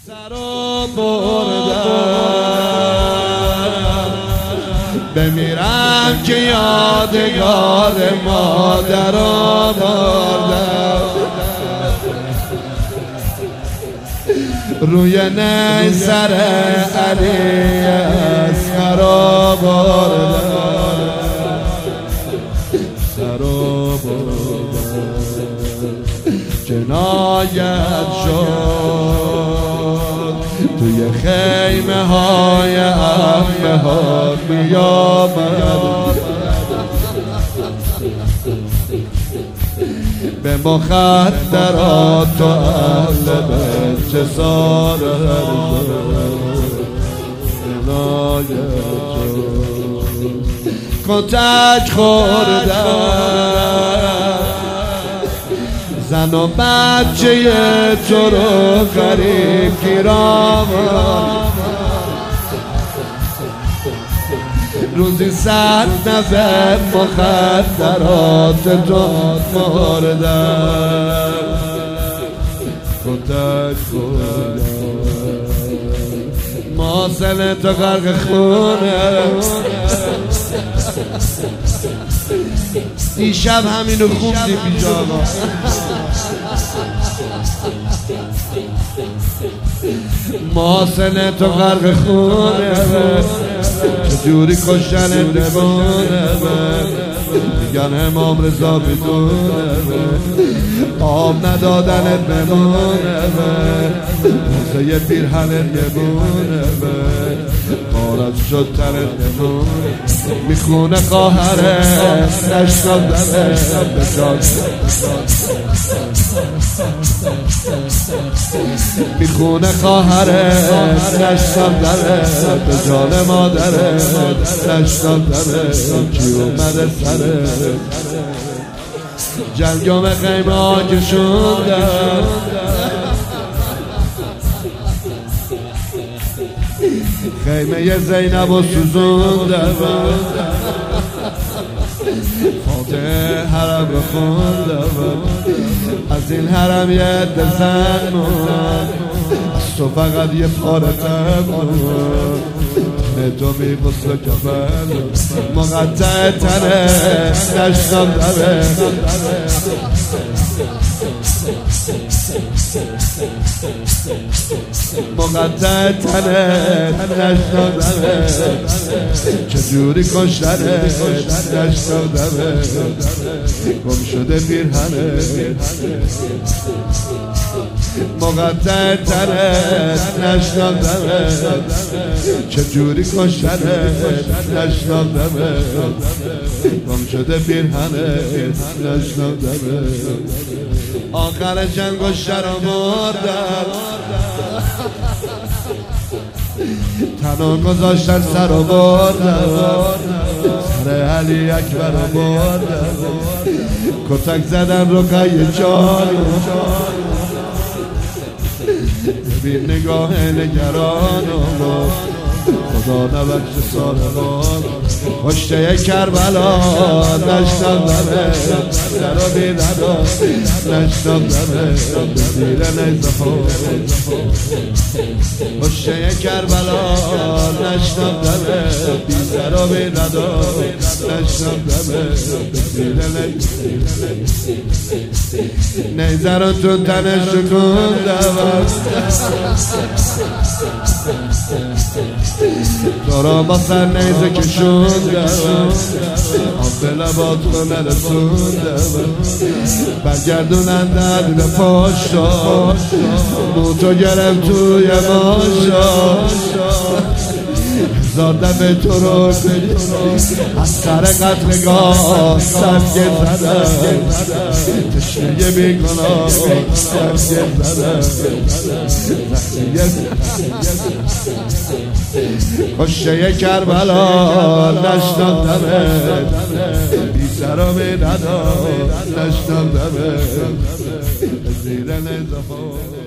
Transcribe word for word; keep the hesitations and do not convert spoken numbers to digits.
سرو بردم بمیرم که یادگار مادر آوردم روی نیزر علی اصغر آوردم سرو بردم جنایت شد توی خیمه های عمه ها می آمد به مخدرات و اهل بیت چه سارت جنایت شد کتک خوردم زن و بچه تو رو غریب گیرم روزی صد نفر مخدرات تو خوردم کتک خوردم ماسل تو غرق خونه دیشب همینو خوندی بیجانا ماسل تو غرق خونه چجوری کشتن نمونه میگن امام رضا بدونه آب ندادنت بمونه موزه یه پیرهنت بمونه قارت شد تنت بمونه میخونه خواهره نشناختنه بجان میخونه خواهره نشناختنه به جان مادره نشناختنه کی اومده سره جنگام خیمه ها کشوندن خیمه زینب و سوزوندن فاتحه حرم رو خوندم از این حرم یه عده زن موند از تو فقط یه پاره تن موند تنه تو می غسل کفن مقطع تنه نشناختنه مقطع تنه نشناختنه چجوری کشتنه نشناختنه گم شده پیرهنه مقطع تنه نشناختنه چجوری کشتنه نشناختنه گم شده پیرهنه نشناختنه آخر جنگ و شرم مردم تنها گذاشتن سر و بردم سر علی اکبر رو بردم کتک زدن رو قای جان ببین نگاه نگرانم خدا نبخش سالمان کشته کربلا نشناختنه در و بیدنا نشناختنه به زیر نیزه ها کشته کربلا نشناختنه بی در و بیدنا نشناختنه به زیر نیزه رو تو تنش شکوندم تو را با سر نیزه کشوندم آب لبات رو نرسوندم برگردونن دل پاشا موتو گرم توی ماشا هزار دفعه تو رو از سر قتلگاه سرگه زدم تشنه بیگناه سرگه زدم کشته کربلا نشناختمه بی سر و بی ندا نشناختمه زیر نیزه ها